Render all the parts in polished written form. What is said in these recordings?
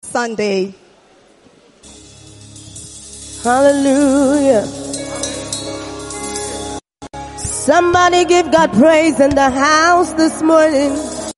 Sunday. Hallelujah. Somebody give God praise in the house this morning.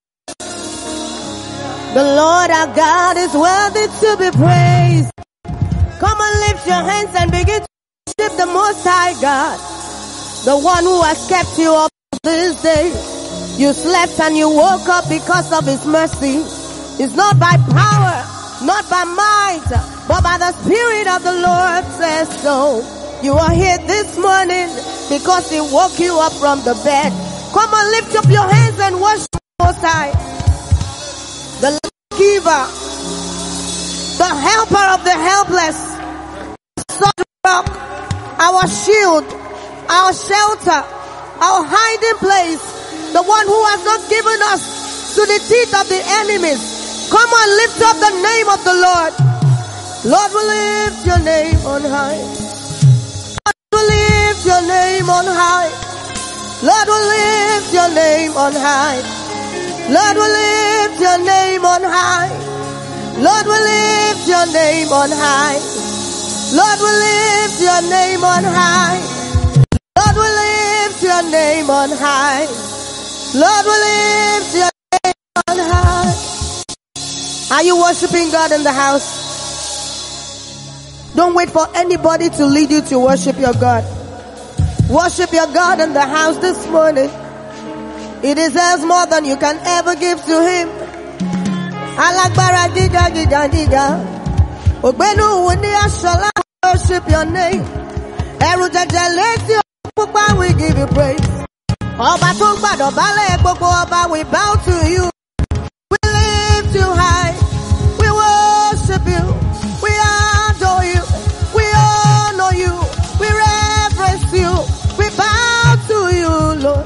The Lord our God is worthy to be praised. Come on, lift your hands and begin to worship the Most High God, the one who has kept you up this day. You slept and you woke up because of His mercy. It's not by power, not by might, but by the Spirit of the Lord says so. You are here this morning because He woke you up from the bed. Come on, lift up your hands and worship the Most High. The giver, the helper of the helpless, solid rock, our shield, our shelter, our hiding place, the one who has not given us to the teeth of the enemies. Come on, lift up the name of the Lord. Lord, we lift your name on high. Lord, we lift your name on high. Lord, we lift your name on high. Lord, we lift your name on high. Lord, we lift your name on high. Lord, we lift your name on high. Lord, we lift your name on high. Lord, we lift your name on high. Are you worshiping God in the house? Don't wait for anybody to lead you to worship your God. Worship your God in the house this morning. It deserves more than you can ever give to Him. Alagbara giga giga giga. Ogbenu wuni ashola, worship your name. Eru jeje leti opupa, we give you praise. Ọba tó gbàdọ̀bálẹ̀ gbogbo ọba, we bow to you. We lift you high. We worship you. We adore you. We honor you. We reverence you. We bow to you, Lord.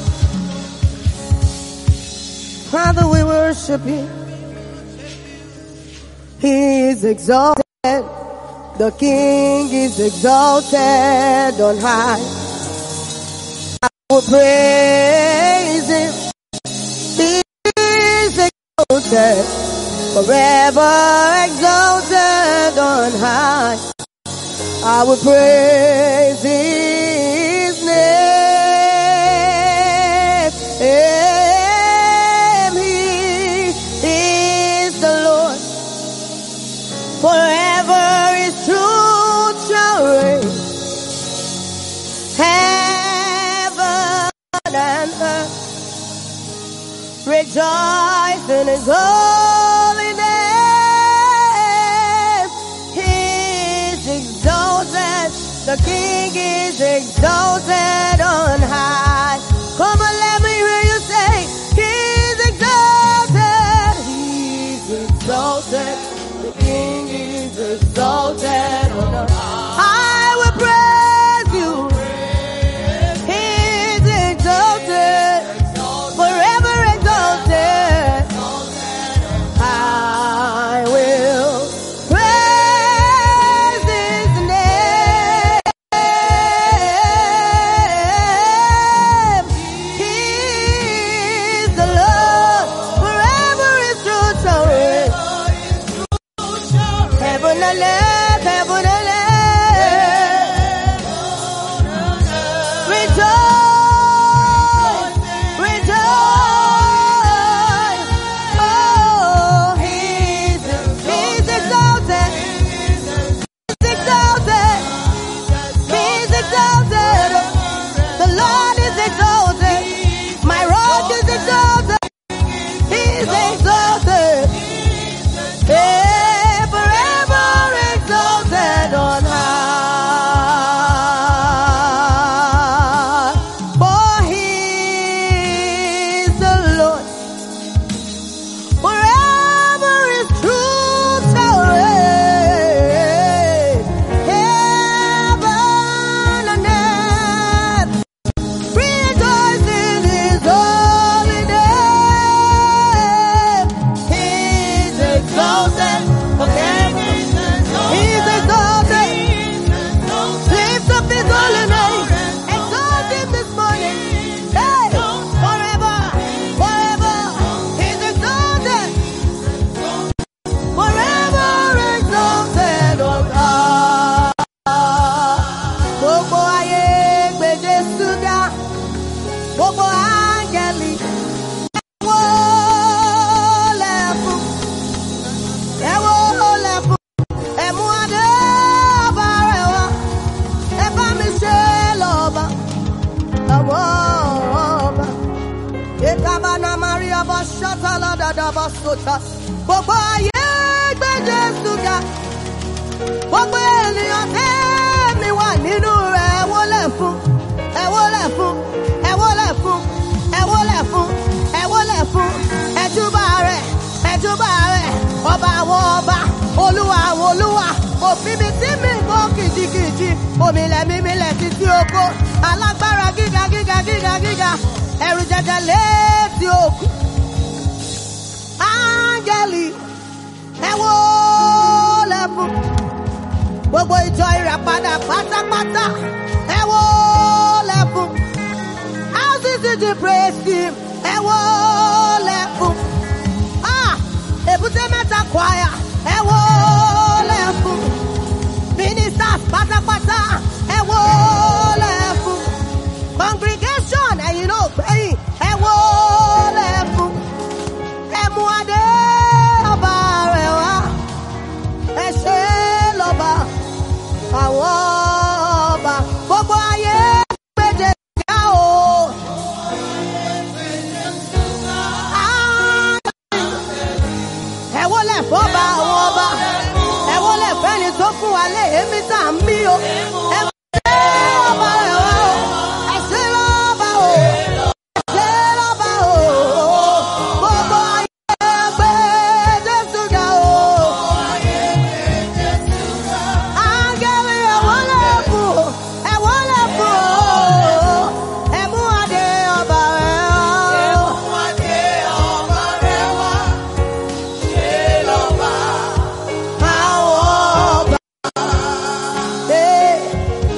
Father, we worship you. He is exalted. The King is exalted on high. I will praise Him. He is exalted, forever exalted on high. I will praise His name. Forever His truth shall reign. Heaven and earth rejoice in His holy name. He is exalted. The King is exalted on high. Come on, let me hear you say, He is exalted. He is exalted. The King is exalted on high. I will praise you. He is exalted, forever exalted. I will praise His name. He is the Lord, forever His truth shall reign. Heaven and earth, heaven and earth, rejoice, rejoice. Oh, He's exalted, He's exalted, He's exalted. The Lord is exalted, my rock is exalted, He's exalted. Forever exalted. Gbogbo ayé gbé Jésù ga. Gbogbo ènìyàn tẹ́mi wà nínú rẹ̀ ẹ wólẹ̀ fún. Ẹ wólẹ̀ fún. Ẹ wólẹ̀ fún. Ẹ wólẹ̀ fún. Ẹ wólẹ̀ fún. Ẹ júbà rẹ̀. Ẹ júbà rẹ̀. Ọba àwọn ọba. Olúwa àwọn olúwa. Òfin mi tí mi gbó kìjikìji. Òmìlẹ̀ mímílẹ̀ títí oko. Alágbára gíga gíga gíga gíga. Ẹ̀rù jẹjẹ létí òkú. Áńgẹ́lì ẹ wólẹ̀ fún. Gbogbo ìjọ ìràpadà pátápátá ẹ wólẹ̀ fún. RCCG praise team ẹ wólẹ̀ fún. Èbúté mẹ́ta choir ẹ wólẹ̀ fún. Ministers pátápátá ẹ wólẹ̀ fún. Congregation ẹ̀yin náà gbẹ̀yìn ẹ wólẹ̀ fún. Ẹ mú adé ọba rẹ̀ wá. Ẹ ṣe lọ́ba àwọn ọba. Gbogbo ayé péjẹ ká o. Ẹ wólẹ̀ fọ́ba àwọn ọba. Ẹ wólẹ̀ fẹ́ni tó fún wa lé èémí tá à ń mí o. Ẹ ṣe ọba rẹ̀ wá o. Ẹ ṣe lọ́ba o. Ẹ ṣe lọ́ba o. Gbogbo ayé gbé Jésù ga o. Áńgẹ́lì ẹ wólẹ̀ fún o. Ẹ wólẹ̀ fún o. Ẹ mú adé ọba rẹ̀ wá o. Àwọn ọba.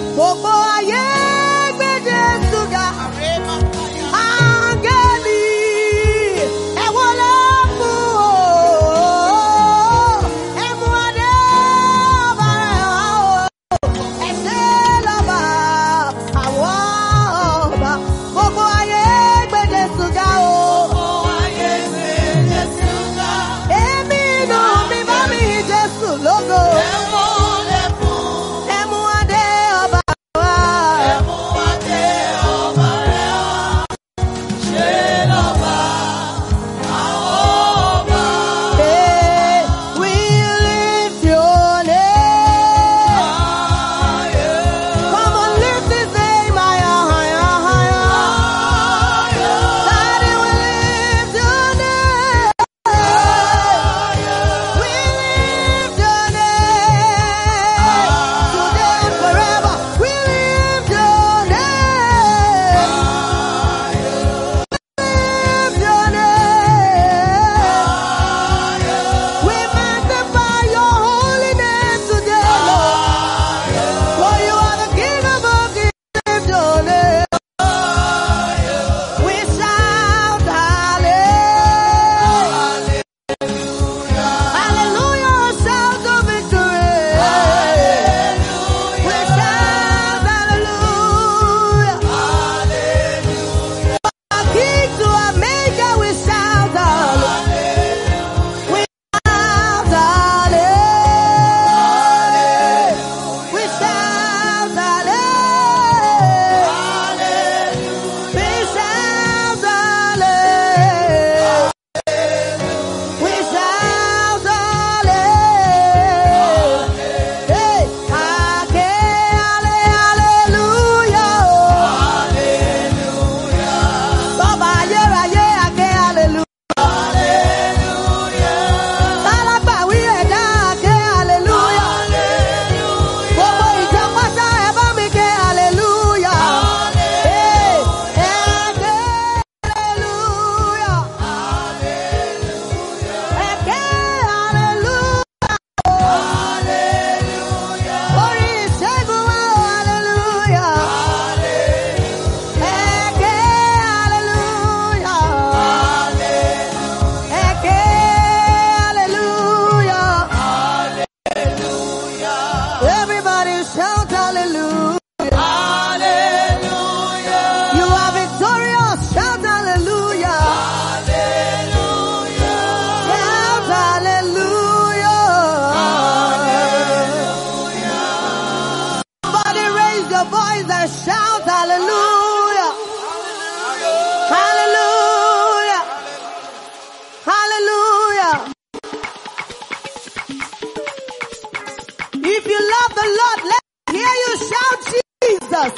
If you love the Lord, let me hear you shout Jesus.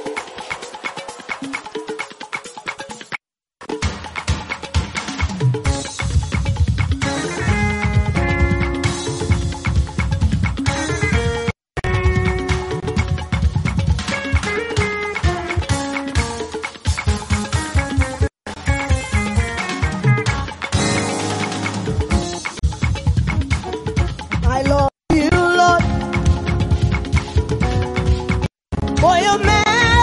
I love you, Lord, for your man.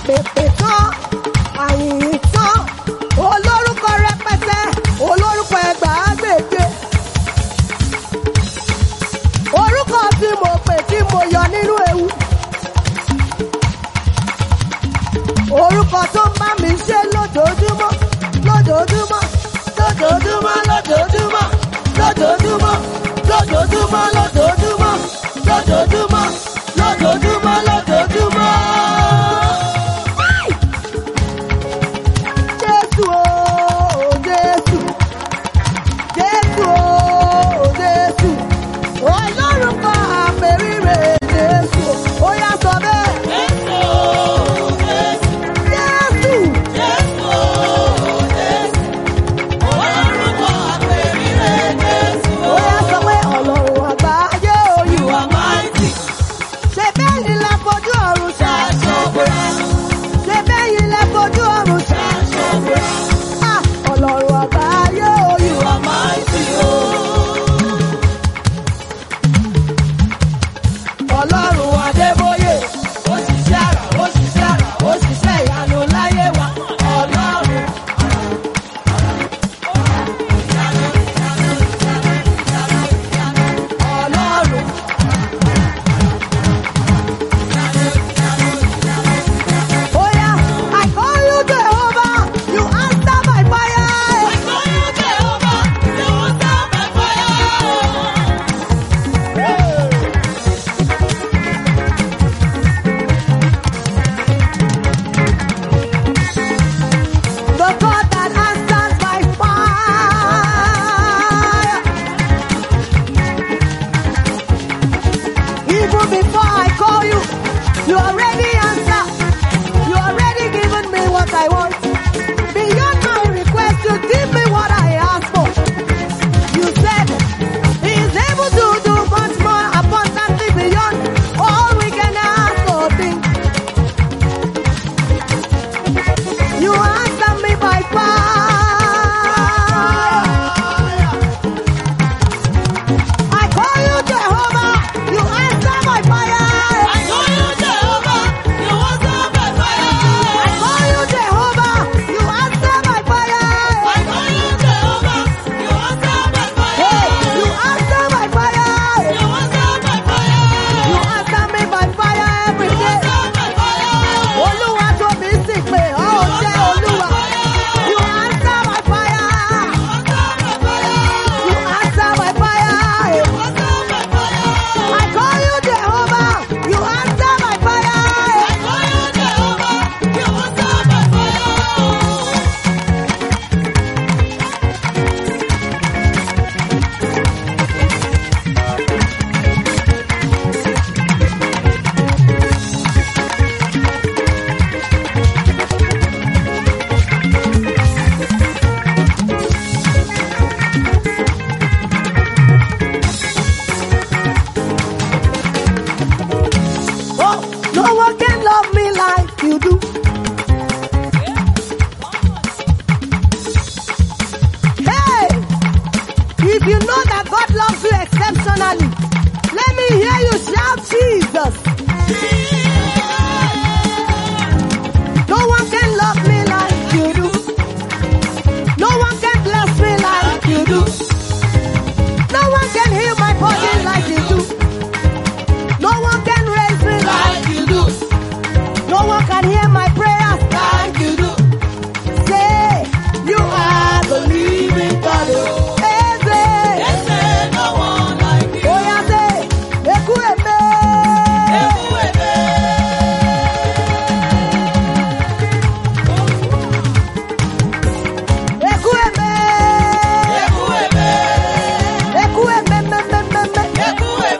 àpèpè tán, àyìnyín tán, olórúkọ rẹpẹtẹ, olórúkọ ẹgbàágbèje. Orúkọ tí mo pè tí mo yọ nínú ewu. Orúkọ tó ń bá mi ṣe lójoojúmọ́, lójoojúmọ́, lójoojúmọ́, lójoojúmọ́, lójoojúmọ́, lójoojúmọ́, lójoojúmọ́, lójoojúmọ́, lójoojúmọ́, lójoojúmọ́. Jésù o, Jésù, Jésù o, Jésù, olórúkọ àpèrire Jésù, ó yá sọ bẹ́ẹ̀.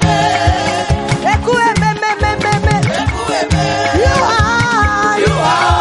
You are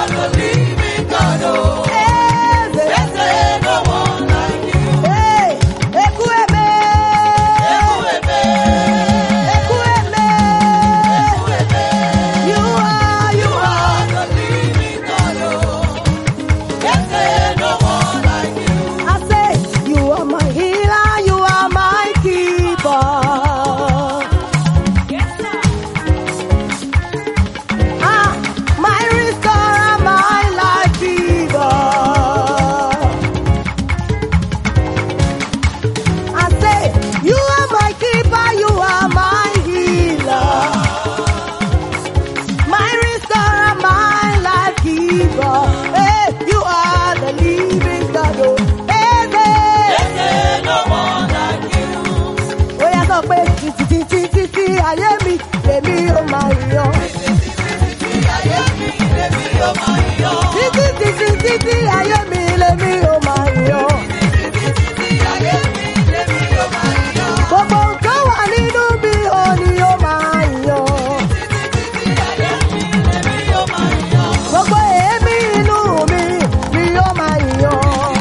Títí ayé mi lèmi yóò máa yọ̀. Gbogbo nǹkan wà nínú mi ò ní yóò máa yọ̀. Gbogbo èémí inú mi ni yóò máa yọ̀.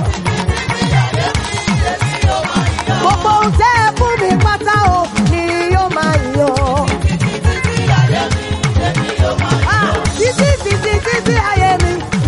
Gbogbo ohun tẹ́ ẹ fún mi pátá o ni yóò máa yọ̀. Títí ayé mi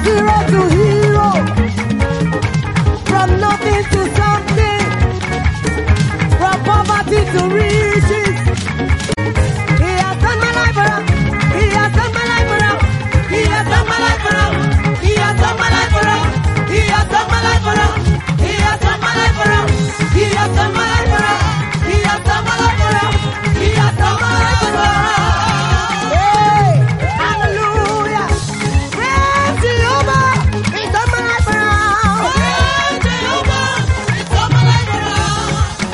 zero to hero, from nothing to something, from poverty to riches. He has done my life around. He has done my life around. He has done my life around. He has done my life around. He has done my life around. He has done my life around. He has done my life around. He has done my life around. He has done my life around. Hey, hallelujah. Praise Jehovah. He's done my life around. Praise Jehovah. He's done my life around.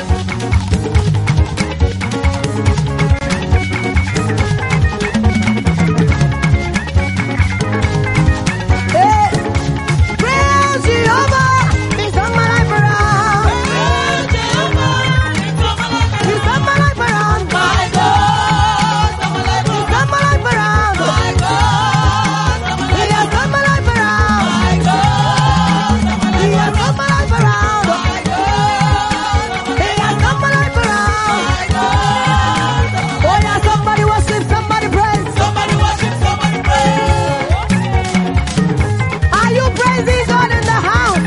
Hey, praise Jehovah. He's done my life around. Praise Jehovah. He's done my life around. My God, done my life around. He's done my life around. My God, He has done my life around. My God, He has done my life around. My God, He has done my life around. My God. Oh yeah, somebody worship, somebody praise. Somebody worship, somebody praise. Are you praising God in the house?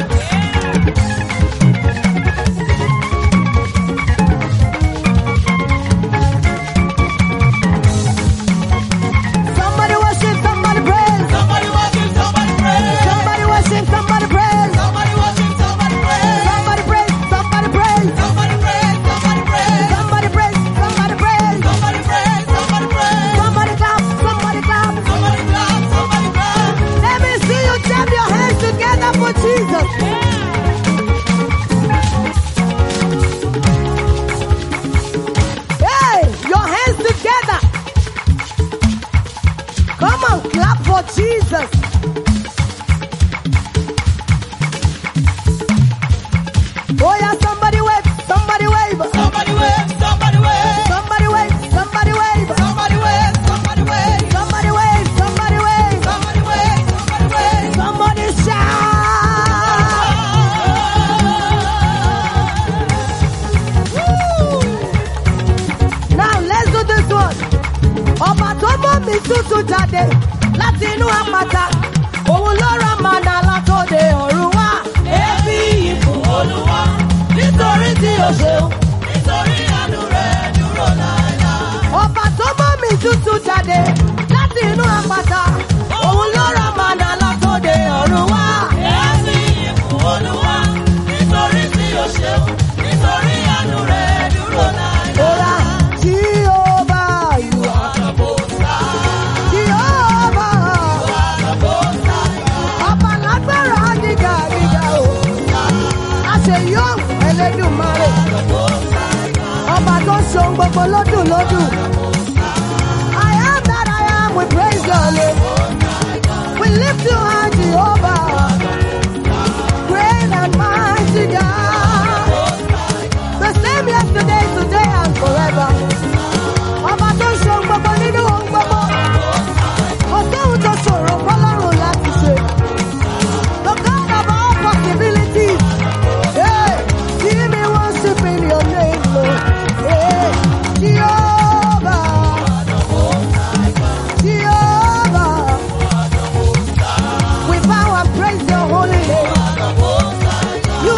Somebody worship, somebody praise. Somebody worship, somebody praise. Somebody worship, somebody praise. Somebody worship, somebody praise. Somebody praise, somebody praise. Somebody praise, somebody praise. Somebody praise, somebody praise. Somebody praise, somebody praise. Somebody clap, somebody clap. Somebody clap, somebody clap. Let me see you jam your hands together for Jesus. Hey, your hands together. Come on, clap for Jesus. Oh yeah, somebody wave, somebody wave. Somebody wave, somebody wave. Somebody wave, somebody wave. Somebody wave, somebody wave. Somebody wave, somebody wave. Somebody wave, somebody wave. Somebody shout. Woo! Now let's do this one. Ọba tó mọ́ mi tútù jáde láti inú àpáta, òun ló ra mànà látòde ọ̀run wá. Èébì ìfò Olúwa, nítorí tí o ṣeun, nítorí àánú rẹ̀ dúró láéláé. Ọba tó mọ́ mi tútù jáde láti inú àpáta, òun ló ra mànà látòde ọ̀run wá. Èébì ìfò Olúwa, nítorí tí o ṣeun, nítorí àánú rẹ̀ dúró láéláé. Ọ̀la Jehovah, you are the most high. Jehovah, you are the most high. Ọba lágbára gíga gíga o. Àṣeyọ́ Ẹlẹ́dùmarè. Ọba tó ṣe ohun gbogbo lódùn lódùn. I am that I am, we praise your name. We lift you high, Jehovah. Great and mighty God. The same yesterday, today, and forever. Ọba tó ṣe ohun gbogbo nínú ohun gbogbo. Kò sóhun tó ṣòro fọ́lọ́run láti ṣe. The God of all possibilities. Hey, give me worship in your name, Lord. Hey, Jehovah. Jehovah. We bow and praise your holy name. You.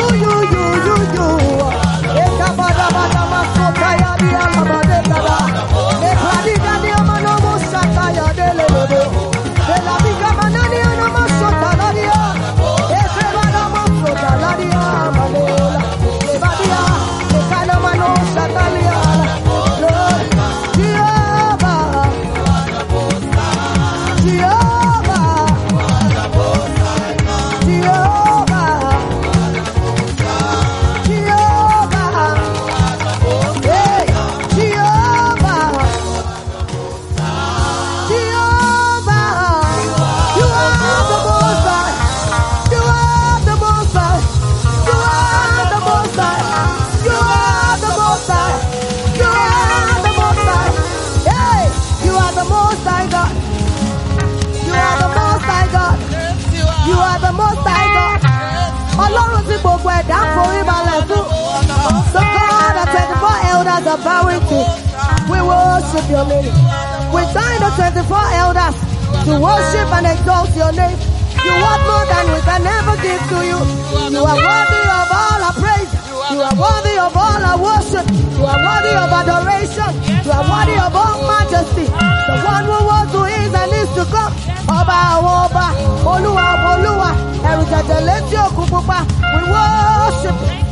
gbogbo ẹ̀dá forí balẹ̀ fún. The God of 24 elders are bowing to. We worship your name. We join the 24 elders to worship and exalt your name. You are than we can ever give to you. You are worthy of all our praise. You are worthy of all our worship. You are worthy of adoration. You are worthy of all majesty. The one who was, who is, and is to come. Oba, Oba, Oluwa, Oluwa, Heritage, Let's Go, we worship you.